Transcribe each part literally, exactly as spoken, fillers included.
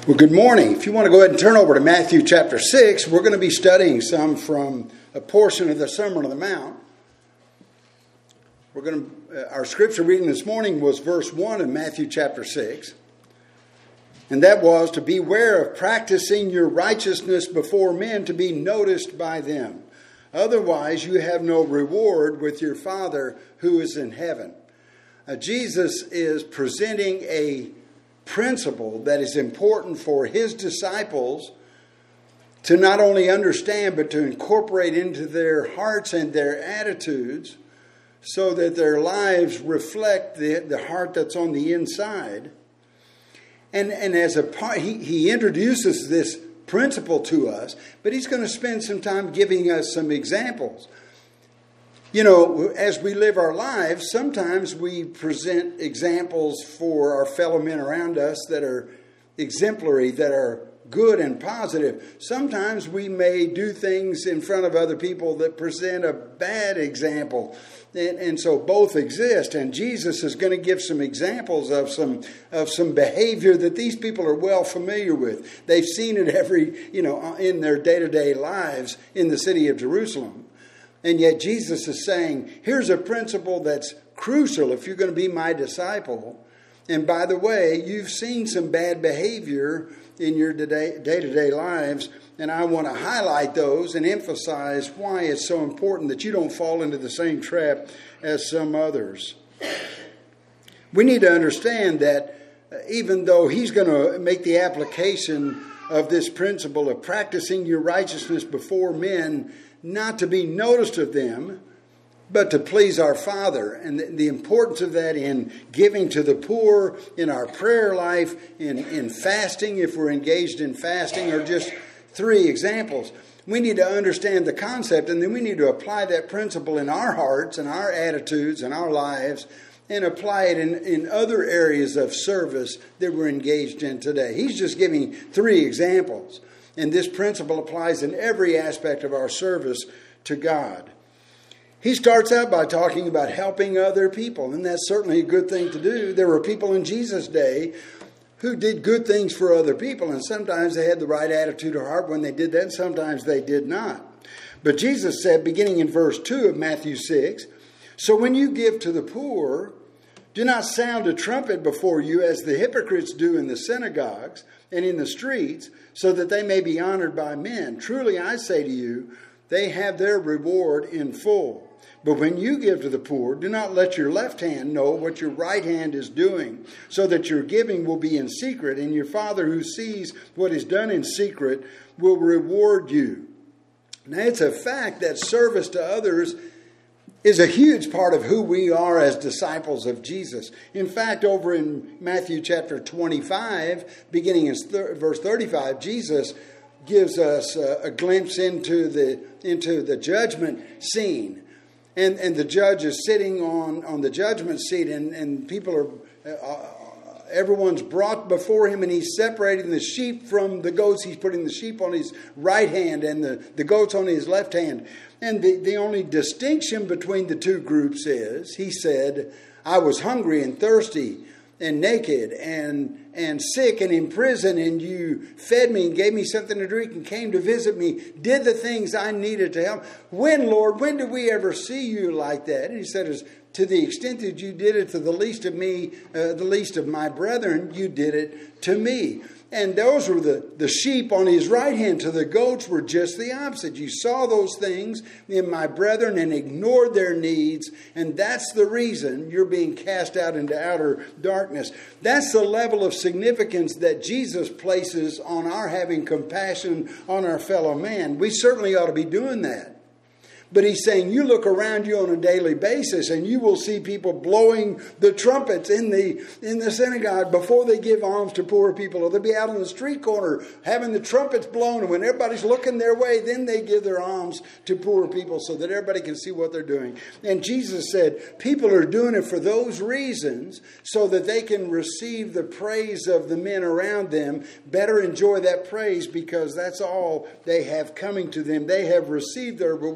Well, good morning. If you want to go ahead and turn over to Matthew chapter six, we're going to be studying some from a portion of the Sermon on the Mount. We're going to, uh, our scripture reading this morning was verse one of Matthew chapter six. And that was to beware of practicing your righteousness before men to be noticed by them. Otherwise, you have no reward with your Father who is in heaven. Uh, Jesus is presenting a principle that is important for his disciples to not only understand, but to incorporate into their hearts and their attitudes so that their lives reflect the, the heart that's on the inside. And, and as a part, he, he introduces this principle to us, but he's going to spend some time giving us some examples. You know, as we live our lives, sometimes we present examples for our fellow men around us that are exemplary, that are good and positive. Sometimes we may do things in front of other people that present a bad example. And, and so both exist. And Jesus is going to give some examples of some of some behavior that these people are well familiar with. They've seen it every, you know, in their day-to-day lives in the city of Jerusalem. And yet Jesus is saying, here's a principle that's crucial if you're going to be my disciple. And by the way, you've seen some bad behavior in your day-to-day lives, and I want to highlight those and emphasize why it's so important that you don't fall into the same trap as some others. We need to understand that even though he's going to make the application of this principle of practicing your righteousness before men, not to be noticed of them, but to please our Father. And the, the importance of that in giving to the poor, in our prayer life, in, in fasting, if we're engaged in fasting, are just three examples. We need to understand the concept, and then we need to apply that principle in our hearts and our attitudes and our lives, and apply it in, in other areas of service that we're engaged in today. He's just giving three examples. And this principle applies in every aspect of our service to God. He starts out by talking about helping other people, and that's certainly a good thing to do. There were people in Jesus' day who did good things for other people, and sometimes they had the right attitude or heart when they did that, and sometimes they did not. But Jesus said, beginning in verse two of Matthew six, so when you give to the poor, do not sound a trumpet before you as the hypocrites do in the synagogues and in the streets, so that they may be honored by men. Truly I say to you, they have their reward in full. But when you give to the poor, do not let your left hand know what your right hand is doing, so that your giving will be in secret, and your Father who sees what is done in secret will reward you. Now it's a fact that service to others is a huge part of who we are as disciples of Jesus. In fact, over in Matthew chapter twenty-five, beginning in verse thirty-five, Jesus gives us a, a glimpse into the into the judgment scene. And and the judge is sitting on, on the judgment seat, and, and people are, uh, everyone's brought before him, and he's separating the sheep from the goats. He's putting the sheep on his right hand and the, the goats on his left hand. And the, the only distinction between the two groups is, he said, I was hungry and thirsty and naked and and sick and in prison, and you fed me and gave me something to drink and came to visit me, did the things I needed to help. When, Lord, when did we ever see you like that? And he said, to the extent that you did it to the least of me, uh, the least of my brethren, you did it to me. And those were the, the sheep on his right hand. To the goats were just the opposite. You saw those things in my brethren and ignored their needs. And that's the reason you're being cast out into outer darkness. That's the level of significance that Jesus places on our having compassion on our fellow man. We certainly ought to be doing that. But he's saying, you look around you on a daily basis and you will see people blowing the trumpets in the in the synagogue before they give alms to poor people. Or they'll be out on the street corner having the trumpets blown. And when everybody's looking their way, then they give their alms to poor people so that everybody can see what they're doing. And Jesus said, people are doing it for those reasons so that they can receive the praise of the men around them. Better enjoy that praise because that's all they have coming to them. They have received their reward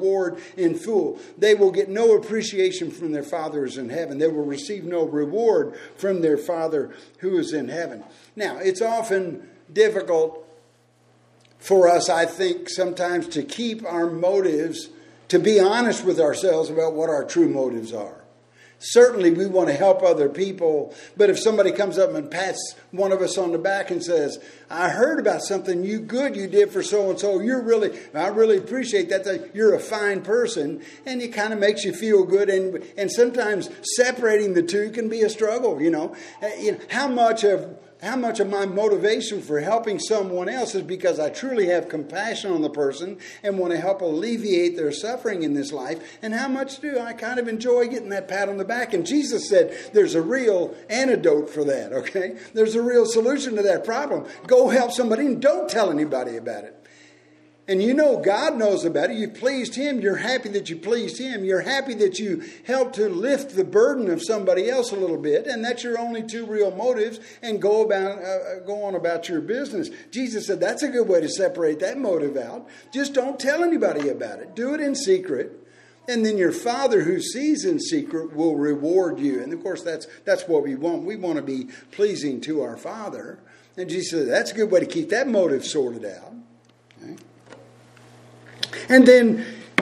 in full. They will get no appreciation from their Father who is in heaven. They will receive no reward from their Father who is in heaven. Now, it's often difficult for us, I think, sometimes to keep our motives, to be honest with ourselves about what our true motives are. Certainly we want to help other people, but if somebody comes up and pats one of us on the back and says, I heard about something you good you did for so-and-so, you're really, I really appreciate that, that you're a fine person, and it kind of makes you feel good, and and sometimes separating the two can be a struggle, you know. You know, how much of How much of my motivation for helping someone else is because I truly have compassion on the person and want to help alleviate their suffering in this life? And how much do I kind of enjoy getting that pat on the back? And Jesus said there's a real antidote for that, okay? There's a real solution to that problem. Go help somebody and don't tell anybody about it. And you know God knows about it. You pleased Him. You're happy that you pleased Him. You're happy that you helped to lift the burden of somebody else a little bit. And that's your only two real motives. And go about, uh, go on about your business. Jesus said that's a good way to separate that motive out. Just don't tell anybody about it. Do it in secret. And then your Father who sees in secret will reward you. And of course, that's that's what we want. We want to be pleasing to our Father. And Jesus said that's a good way to keep that motive sorted out. Okay? And then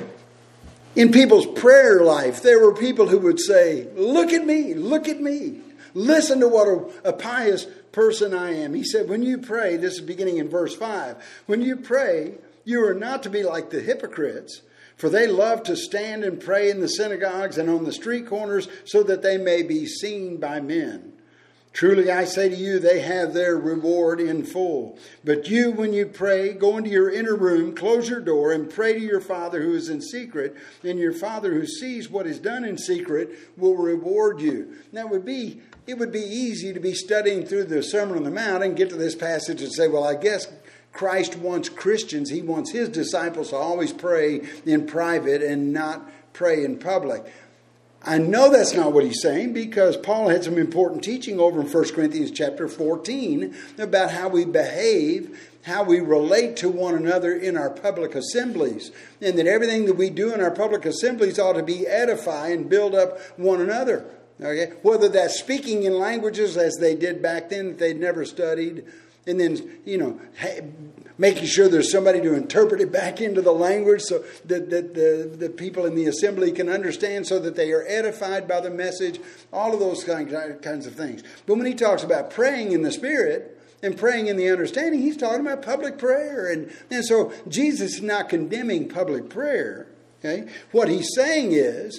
in people's prayer life, there were people who would say, look at me, look at me. Listen to what a, a pious person I am. He said, when you pray, this is beginning in verse five, when you pray, you are not to be like the hypocrites, for they love to stand and pray in the synagogues and on the street corners so that they may be seen by men. Truly I say to you, they have their reward in full. But you, when you pray, go into your inner room, close your door, and pray to your Father who is in secret. And your Father who sees what is done in secret will reward you. That would be, it would be easy to be studying through the Sermon on the Mount and get to this passage and say, well, I guess Christ wants Christians, He wants His disciples to always pray in private and not pray in public. I know that's not what he's saying because Paul had some important teaching over in First Corinthians chapter fourteen about how we behave, how we relate to one another in our public assemblies, and that everything that we do in our public assemblies ought to be edify and build up one another. Okay, whether that's speaking in languages as they did back then that they'd never studied, and then, you know, making sure there's somebody to interpret it back into the language so that, that the, the people in the assembly can understand so that they are edified by the message, all of those kinds of things. But when he talks about praying in the Spirit and praying in the understanding, he's talking about public prayer. And, and so Jesus is not condemning public prayer. Okay? What he's saying is,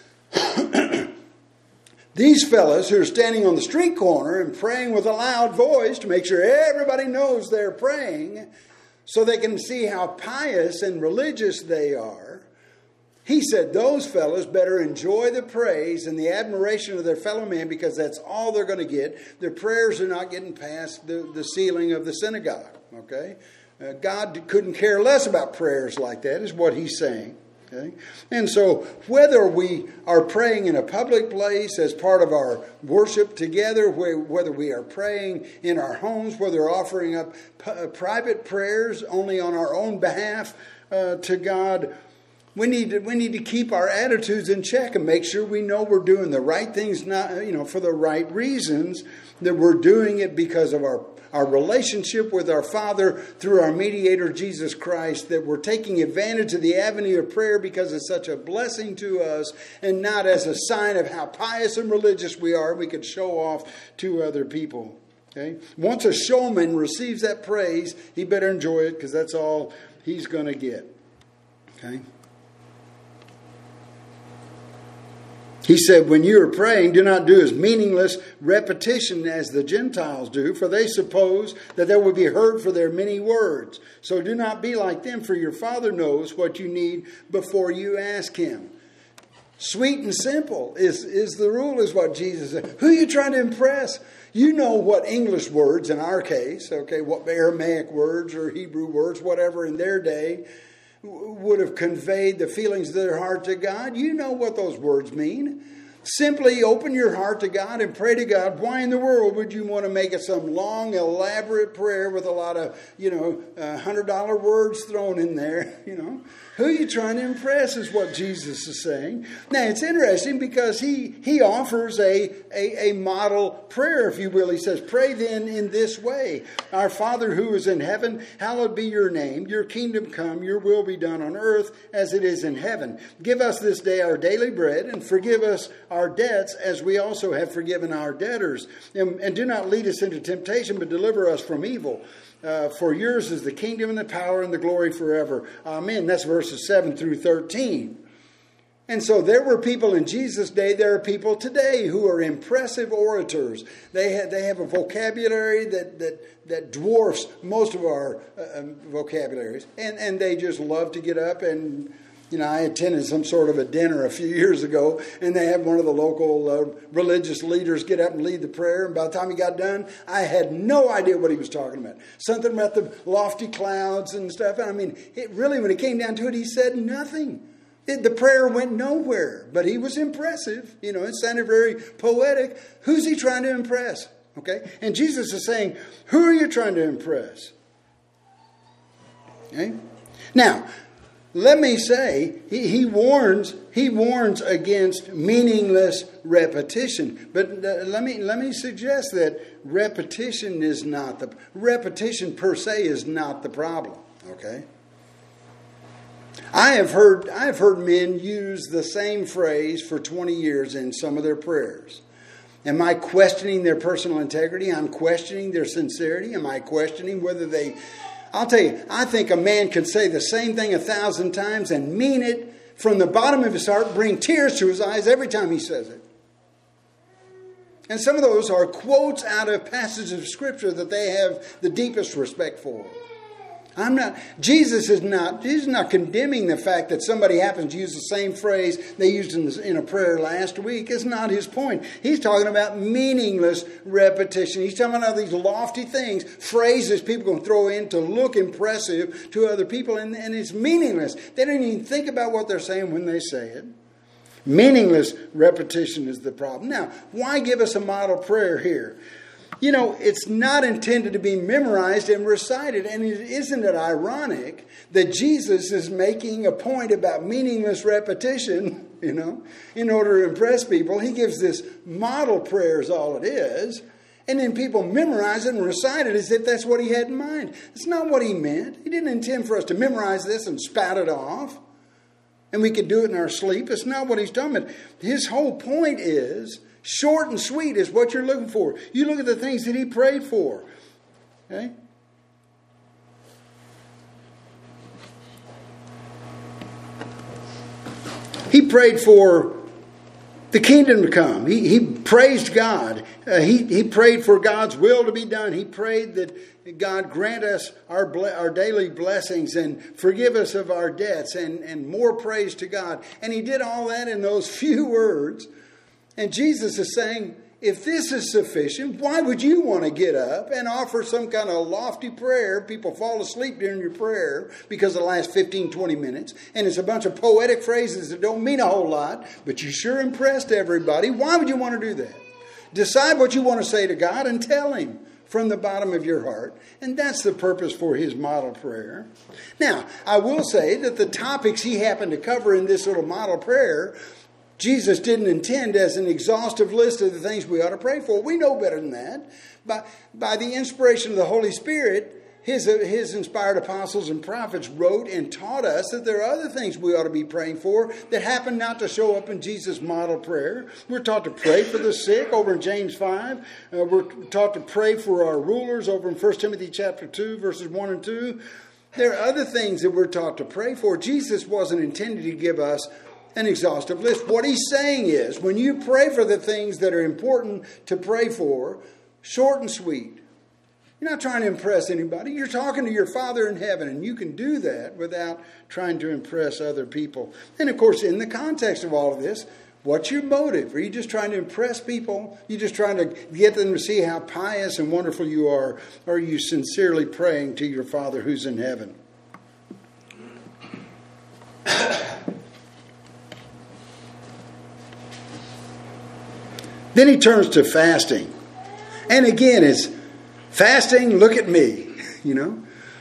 these fellas who are standing on the street corner and praying with a loud voice to make sure everybody knows they're praying so they can see how pious and religious they are, he said those fellas better enjoy the praise and the admiration of their fellow man because that's all they're going to get. Their prayers are not getting past the, the ceiling of the synagogue. Okay, uh, God couldn't care less about prayers like that is what he's saying. Okay? And so whether we are praying in a public place as part of our worship together, whether we are praying in our homes, whether we're offering up p- private prayers only on our own behalf uh, to God, we need to, we need to keep our attitudes in check and make sure we know we're doing the right things, not, you know, for the right reasons, that we're doing it because of our our relationship with our Father through our mediator, Jesus Christ, that we're taking advantage of the avenue of prayer because it's such a blessing to us and not as a sign of how pious and religious we are. We could show off to other people. Okay? Once a showman receives that praise, he better enjoy it because that's all he's going to get. Okay? He said, when you are praying, do not do as meaningless repetition as the Gentiles do, for they suppose that they will be heard for their many words. So do not be like them, for your Father knows what you need before you ask Him. Sweet and simple is, is the rule, is what Jesus said. Who are you trying to impress? You know what English words, in our case, okay, what Aramaic words or Hebrew words, whatever in their day, would have conveyed the feelings of their heart to God. You know what those words mean. Simply open your heart to God and pray to God. Why in the world would you want to make it some long, elaborate prayer with a lot of, you know, one hundred dollar words thrown in there, you know? Who are you trying to impress is what Jesus is saying. Now, it's interesting because he, he offers a, a, a model prayer, if you will. He says, pray then in this way. Our Father who is in heaven, hallowed be your name. Your kingdom come, your will be done on earth as it is in heaven. Give us this day our daily bread and forgive us our debts as we also have forgiven our debtors. And, and do not lead us into temptation, but deliver us from evil. Uh, for yours is the kingdom and the power and the glory forever. Amen. That's verses seven through thirteen. And so there were people in Jesus' day, there are people today who are impressive orators. They have, they have a vocabulary that, that, that dwarfs most of our uh, vocabularies. And, and they just love to get up and... You know, I attended some sort of a dinner a few years ago, and they had one of the local uh, religious leaders get up and lead the prayer. And by the time he got done, I had no idea what he was talking about. Something about the lofty clouds and stuff. And I mean, it really, when it came down to it, he said nothing. It, the prayer went nowhere, but he was impressive. You know, it sounded very poetic. Who's he trying to impress? Okay, and Jesus is saying, who are you trying to impress? Okay, now. Let me say, he, he warns he warns against meaningless repetition. But uh, let me let me suggest that repetition is not the repetition per se is not the problem. Okay. I have heard I have heard men use the same phrase for twenty years in some of their prayers. Am I questioning their personal integrity? I'm questioning their sincerity. Am I questioning whether they... I'll tell you, I think a man can say the same thing a thousand times and mean it from the bottom of his heart, bring tears to his eyes every time he says it. And some of those are quotes out of passages of Scripture that they have the deepest respect for. I'm not, Jesus is not, Jesus is not condemning the fact that somebody happens to use the same phrase they used in, the, in a prayer last week. It's not his point. He's talking about meaningless repetition. He's talking about these lofty things, phrases people can throw in to look impressive to other people, and, and it's meaningless. They don't even think about what they're saying when they say it. Meaningless repetition is the problem. Now, why give us a model prayer here? You know, it's not intended to be memorized and recited. And isn't it ironic that Jesus is making a point about meaningless repetition, you know, in order to impress people? He gives this model prayer is all it is. And then people memorize it and recite it as if that's what he had in mind. It's not what he meant. He didn't intend for us to memorize this and spout it off. And we could do it in our sleep. It's not what he's talking about. His whole point is... short and sweet is what you're looking for. You look at the things that he prayed for. Okay? He prayed for the kingdom to come. He, he praised God. Uh, he, he prayed for God's will to be done. He prayed that God grant us our our daily blessings and forgive us of our debts and, and more praise to God. And he did all that in those few words. And Jesus is saying, if this is sufficient, why would you want to get up and offer some kind of lofty prayer? People fall asleep during your prayer because of the last fifteen, twenty minutes. And it's a bunch of poetic phrases that don't mean a whole lot, but you sure impressed everybody. Why would you want to do that? Decide what you want to say to God and tell him from the bottom of your heart. And that's the purpose for his model prayer. Now, I will say that the topics he happened to cover in this little model prayer, Jesus didn't intend as an exhaustive list of the things we ought to pray for. We know better than that. By, by the inspiration of the Holy Spirit, his, his inspired apostles and prophets wrote and taught us that there are other things we ought to be praying for that happen not to show up in Jesus' model prayer. We're taught to pray for the sick over in James five. Uh, we're taught to pray for our rulers over in First Timothy chapter two, verses one and two. There are other things that we're taught to pray for. Jesus wasn't intended to give us an exhaustive list. What he's saying is, when you pray for the things that are important to pray for, short and sweet. You're not trying to impress anybody. You're talking to your Father in heaven, and you can do that without trying to impress other people. And of course, in the context of all of this, what's your motive? Are you just trying to impress people? Are you just trying to get them to see how pious and wonderful you are? Or are you sincerely praying to your Father who's in heaven? Then he turns to fasting. And again, it's fasting, look at me, you know.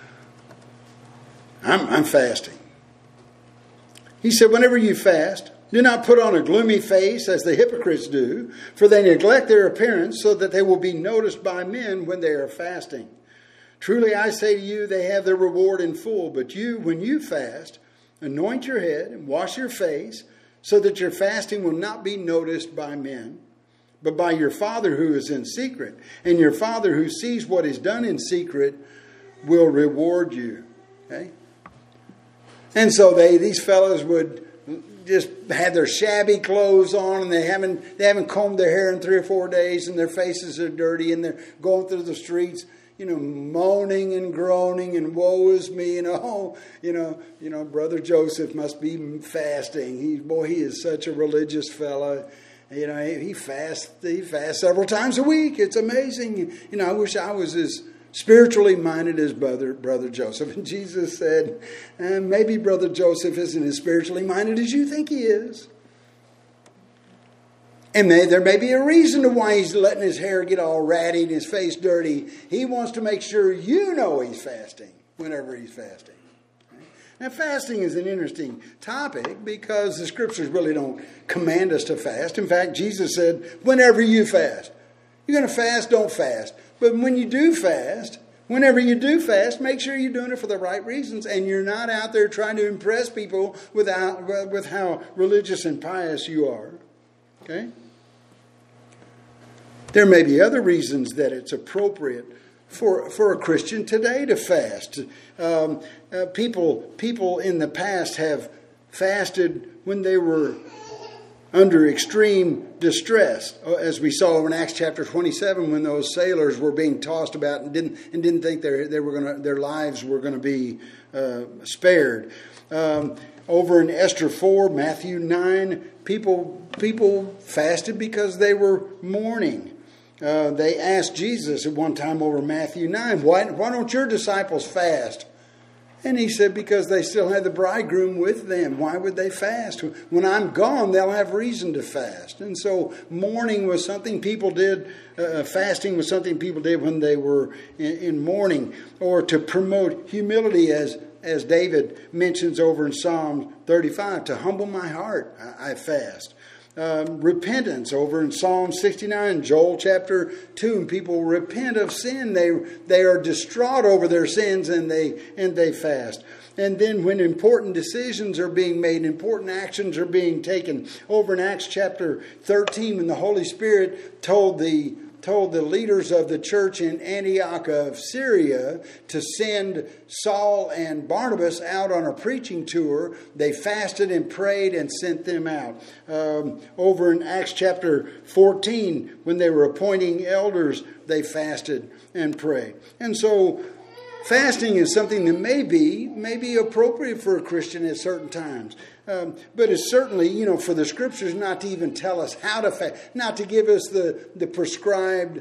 I'm, I'm fasting. He said, whenever you fast, do not put on a gloomy face as the hypocrites do, for they neglect their appearance so that they will be noticed by men when they are fasting. Truly I say to you, they have their reward in full. But you, when you fast, anoint your head and wash your face, so that your fasting will not be noticed by men, but by your Father who is in secret. And your Father who sees what is done in secret will reward you. Okay? And so they, these fellows would just have their shabby clothes on, and they haven't they haven't combed their hair in three or four days, and their faces are dirty, and they're going through the streets, you know, moaning and groaning, and woe is me, and oh, you know, you know, Brother Joseph must be fasting. He boy, he is such a religious fella. You know, he, he fasts he fasts several times a week. It's amazing. You know, I wish I was as spiritually minded as brother, brother Joseph. And Jesus said, eh, maybe Brother Joseph isn't as spiritually minded as you think he is. And may, there may be a reason to why he's letting his hair get all ratty and his face dirty. He wants to make sure you know he's fasting whenever he's fasting. Now, fasting is an interesting topic because the scriptures really don't command us to fast. In fact, Jesus said, whenever you fast. You're going to fast, don't fast. But when you do fast, whenever you do fast, make sure you're doing it for the right reasons, and you're not out there trying to impress people without, with how religious and pious you are. Okay? There may be other reasons that it's appropriate for for a Christian today to fast. Um, uh, people people in the past have fasted when they were under extreme distress, as we saw in Acts chapter twenty-seven, when those sailors were being tossed about and didn't and didn't think they they were going to their lives were going to be uh, spared. Um, over in Esther four, Matthew nine, people people fasted because they were mourning. Uh, they asked Jesus at one time over Matthew nine, why, why don't your disciples fast? And he said, because they still have the bridegroom with them. Why would they fast? When I'm gone, they'll have reason to fast. And so mourning was something people did, uh, fasting was something people did when they were in, in mourning. Or to promote humility, as, as David mentions over in Psalm thirty-five, to humble my heart, I, I fast. Um, repentance over in Psalm sixty-nine, Joel chapter two, and people repent of sin. They they are distraught over their sins, and they and they fast. And then when important decisions are being made, important actions are being taken, over in Acts chapter thirteen, when the Holy Spirit told the told the leaders of the church in Antioch of Syria to send Saul and Barnabas out on a preaching tour, they fasted and prayed and sent them out. Um, over in Acts chapter fourteen, when they were appointing elders, they fasted and prayed. And so fasting is something that may be, may be appropriate for a Christian at certain times. Um, but it's certainly, you know, for the scriptures not to even tell us how to fast, not to give us the, the prescribed,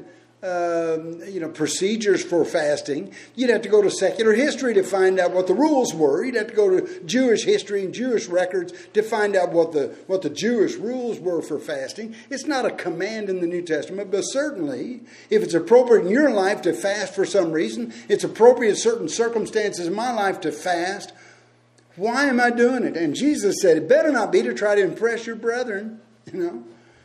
um, you know, procedures for fasting. You'd have to go to secular history to find out what the rules were. You'd have to go to Jewish history and Jewish records to find out what the what the Jewish rules were for fasting. It's not a command in the New Testament, but certainly if it's appropriate in your life to fast for some reason, it's appropriate in certain circumstances in my life to fast. Why am I doing it? And Jesus said, it better not be to try to impress your brethren, you know.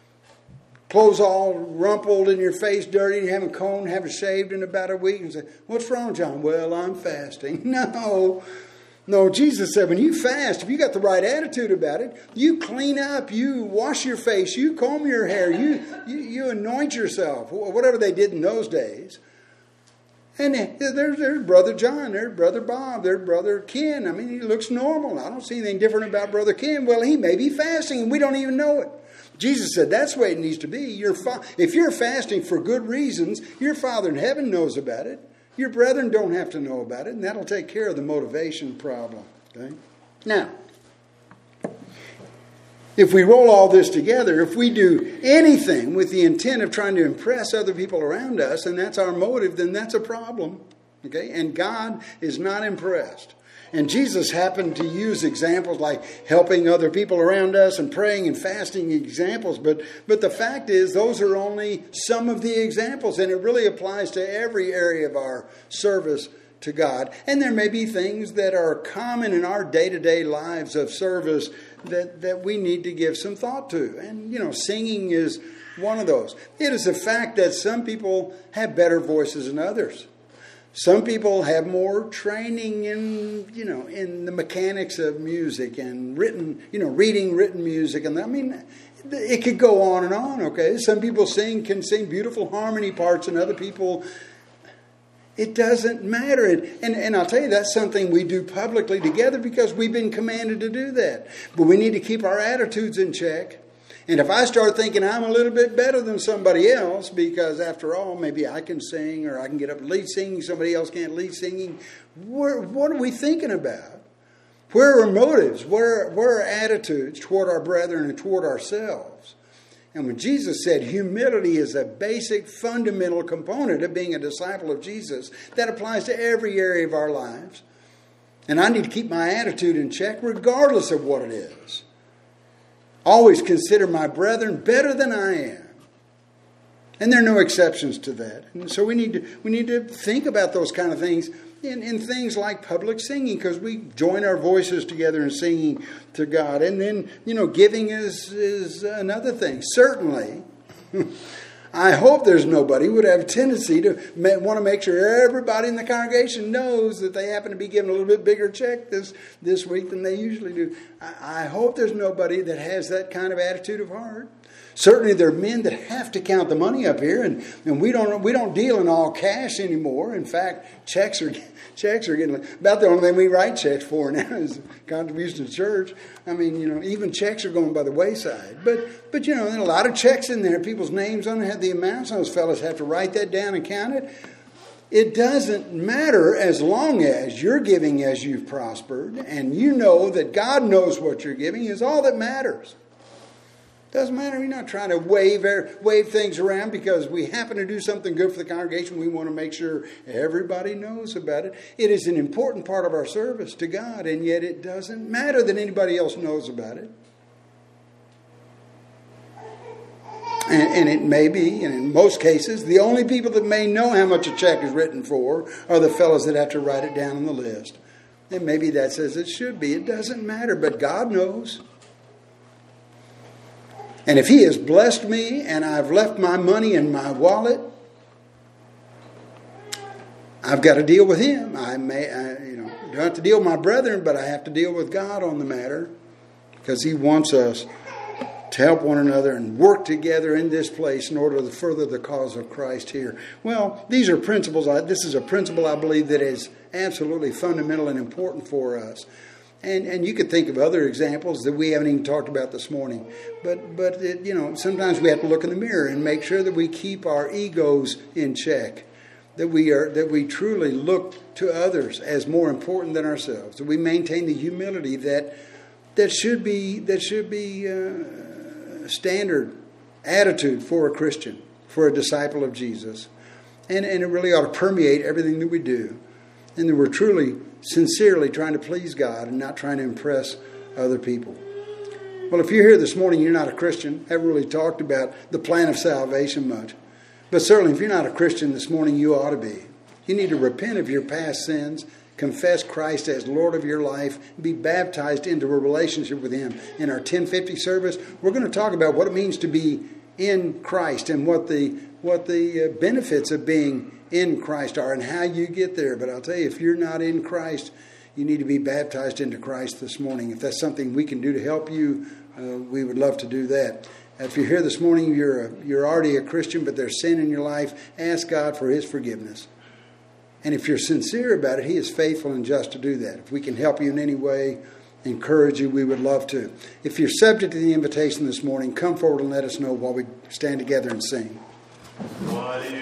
Clothes all rumpled and your face dirty and you haven't combed, haven't shaved in about a week. And say, what's wrong, John? Well, I'm fasting. No. No, Jesus said, when you fast, if you got the right attitude about it, you clean up, you wash your face, you comb your hair, you, you, you anoint yourself, whatever they did in those days. And there's, there's Brother John, there's Brother Bob, there's Brother Ken. I mean, he looks normal. I don't see anything different about Brother Ken. Well, he may be fasting and we don't even know it. Jesus said that's the way it needs to be. Your fa- if you're fasting for good reasons, your Father in heaven knows about it. Your brethren don't have to know about it, and that'll take care of the motivation problem. Okay? Now, if we roll all this together, if we do anything with the intent of trying to impress other people around us, and that's our motive, then that's a problem. Okay? And God is not impressed. And Jesus happened to use examples like helping other people around us and praying and fasting examples. But, but the fact is, those are only some of the examples. And it really applies to every area of our service to God. And there may be things that are common in our day-to-day lives of service that, that we need to give some thought to. And, you know, singing is one of those. It is a fact that some people have better voices than others. Some people have more training in, you know, in the mechanics of music and written, you know, reading written music. And I mean, it could go on and on, okay? Some people sing, can sing beautiful harmony parts, and other people, it doesn't matter. And, and, and I'll tell you, that's something we do publicly together because we've been commanded to do that. But we need to keep our attitudes in check. And if I start thinking I'm a little bit better than somebody else, because after all, maybe I can sing or I can get up and lead singing, somebody else can't lead singing, where, what are we thinking about? Where are our motives? Where, where are attitudes toward our brethren and toward ourselves? And when Jesus said humility is a basic, fundamental component of being a disciple of Jesus, that applies to every area of our lives. And I need to keep my attitude in check regardless of what it is. Always consider my brethren better than I am. And there are no exceptions to that. And so we need to we need to think about those kind of things in, in things like public singing, because we join our voices together in singing to God. And then, you know, giving is, is another thing. Certainly, I hope there's nobody who would have a tendency to want to make sure everybody in the congregation knows that they happen to be given a little bit bigger check this, this week than they usually do. I, I hope there's nobody that has that kind of attitude of heart. Certainly there are men that have to count the money up here, and, and we don't we don't deal in all cash anymore. In fact, checks are checks are getting about the only thing we write checks for now is contribution to church. I mean, you know, even checks are going by the wayside. But but you know, there are a lot of checks in there, people's names on it, have the amounts. Those fellas have to write that down and count it. It doesn't matter as long as you're giving as you've prospered, and you know that God knows what you're giving is all that matters. Doesn't matter. We're not trying to wave wave things around because we happen to do something good for the congregation. We want to make sure everybody knows about it. It is an important part of our service to God, and yet it doesn't matter that anybody else knows about it. And, and it may be, and in most cases, the only people that may know how much a check is written for are the fellows that have to write it down on the list. And maybe that's as it should be. It doesn't matter, but God knows. And if He has blessed me and I've left my money in my wallet, I've got to deal with Him. I may, I, you know, don't have to deal with my brethren, but I have to deal with God on the matter, because He wants us to help one another and work together in this place in order to further the cause of Christ here. Well, these are principles. This is a principle I believe that is absolutely fundamental and important for us. And and you could think of other examples that we haven't even talked about this morning. But, but it, you know, sometimes we have to look in the mirror and make sure that we keep our egos in check. That we are that we truly look to others as more important than ourselves. That we maintain the humility that that should be that should be uh, standard attitude for a Christian, for a disciple of Jesus. And, and it really ought to permeate everything that we do. And that we're truly, sincerely trying to please God and not trying to impress other people. Well, if you're here this morning, you're not a Christian. I haven't really talked about the plan of salvation much. But certainly if you're not a Christian this morning, you ought to be. You need to repent of your past sins, confess Christ as Lord of your life, and be baptized into a relationship with Him. In our ten fifty service, we're going to talk about what it means to be in Christ and what the, what the benefits of being in Christ are and how you get there. But I'll tell you, if you're not in Christ, you need to be baptized into Christ this morning. If that's something we can do to help you, uh, we would love to do that. If you're here this morning, you're a, you're already a Christian, but there's sin in your life, ask God for His forgiveness. And if you're sincere about it, He is faithful and just to do that. If we can help you in any way, encourage you, we would love to. If you're subject to the invitation this morning, come forward and let us know while we stand together and sing.